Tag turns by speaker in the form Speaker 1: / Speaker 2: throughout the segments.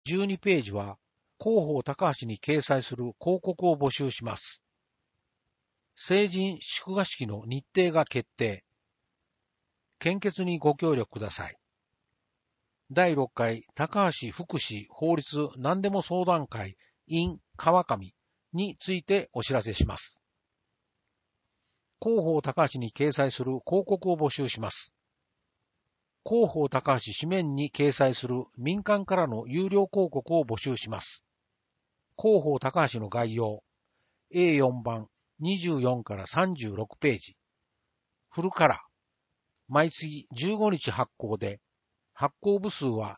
Speaker 1: 12ページは、広報高橋に掲載する広告を募集します。成人祝賀式の日程が決定。献血にご協力ください。第6回高橋福祉法律何でも相談会 in 川上についてお知らせします。広報高橋に掲載する広告を募集します。広報高橋紙面に掲載する民間からの有料広告を募集します。広報高橋の概要 A4 番24から36ページ。フルカラー。毎月15日発行で、発行部数は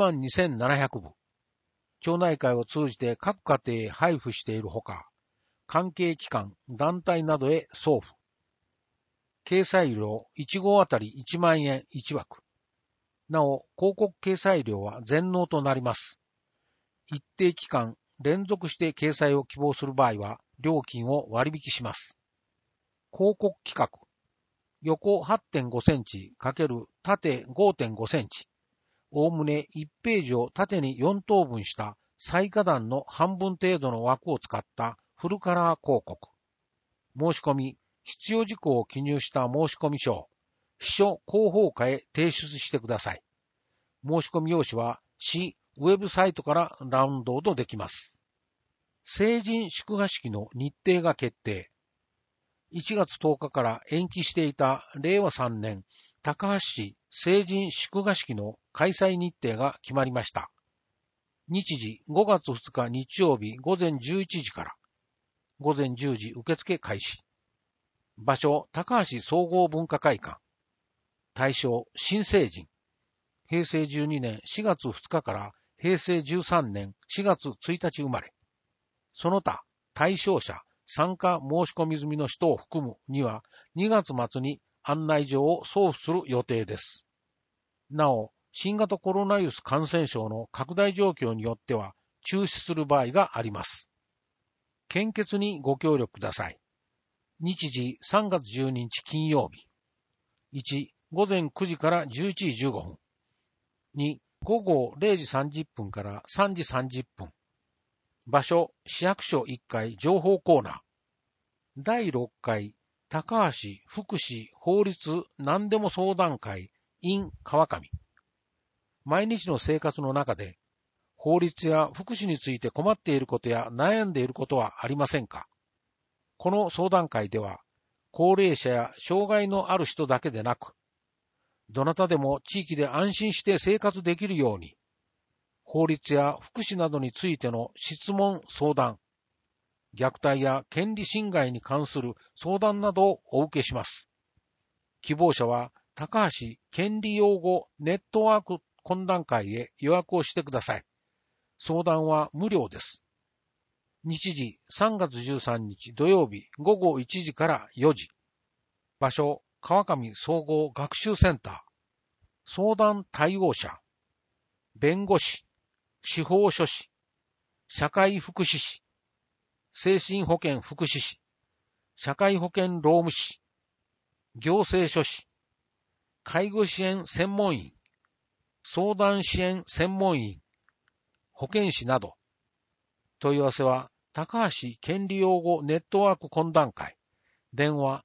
Speaker 1: 12,700 部。町内会を通じて各家庭へ配布しているほか、関係機関、団体などへ送付。掲載料1号あたり1万円1枠。なお、広告掲載料は全納となります。一定期間、連続して掲載を希望する場合は、料金を割引します。広告規格。横 8.5 センチ×縦 5.5 センチ。おおむね1ページを縦に4等分した最下段の半分程度の枠を使ったフルカラー広告。申し込み、必要事項を記入した申し込み書を秘書広報課へ提出してください。申し込み用紙は市ウェブサイトからダウンロードできます。成人祝賀式の日程が決定。1月10日から延期していた令和3年高橋市成人祝賀式の開催日程が決まりました。日時5月2日日曜日午前11時から午前10時受付開始。場所高橋総合文化会館。対象新成人。平成12年4月2日から平成13年4月1日生まれ。その他対象者参加申し込み済みの人を含むには2月末に案内状を送付する予定です。なお、新型コロナウイルス感染症の拡大状況によっては中止する場合があります。献血にご協力ください。日時3月12日金曜日。1、午前9時から11時15分。2、午後0時30分から3時30分。場所、市役所1階情報コーナー。第6回高橋福祉法律何でも相談会 in 川上。毎日の生活の中で法律や福祉について困っていることや悩んでいることはありませんか？この相談会では高齢者や障害のある人だけでなく、どなたでも地域で安心して生活できるように、法律や福祉などについての質問・相談、虐待や権利侵害に関する相談などをお受けします。希望者は高橋権利擁護ネットワーク懇談会へ予約をしてください。相談は無料です。日時3月13日土曜日午後1時から4時。場所川上総合学習センター。相談対応者。弁護士。司法書士。社会福祉士。精神保健福祉士。社会保険労務士。行政書士。介護支援専門員。相談支援専門員。保健師など。問い合わせは高橋権利擁護ネットワーク懇談会。電話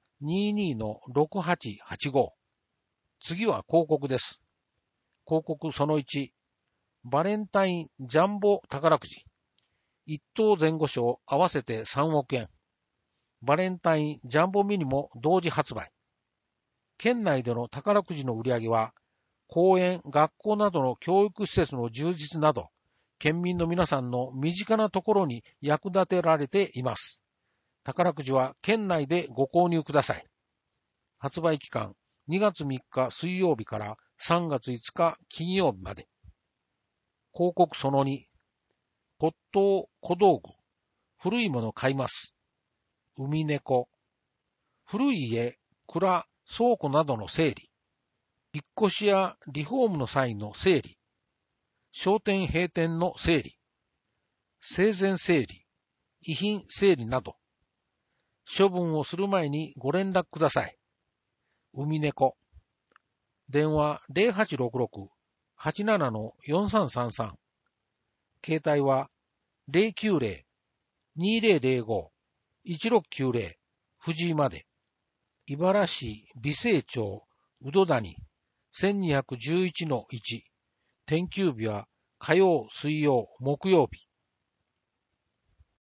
Speaker 1: 22-6885。次は広告です。広告その1。バレンタインジャンボ宝くじ。1等前後賞合わせて3億円。バレンタインジャンボミニも同時発売。県内での宝くじの売り上げは、公園、学校などの教育施設の充実など、県民の皆さんの身近なところに役立てられています。宝くじは県内でご購入ください。発売期間2月3日水曜日から3月5日金曜日まで。広告その2。骨董小道具。古いもの買います。海猫。古い家、蔵、倉庫などの整理。引っ越しやリフォームの際の整理。商店閉店の整理。生前整理。遺品整理など。処分をする前にご連絡ください。海猫。電話 0866-87-4333。 携帯は 090-2005-1690 藤井まで。茨城市美星町宇土谷 1211-1。転休日は火曜、水曜、木曜日。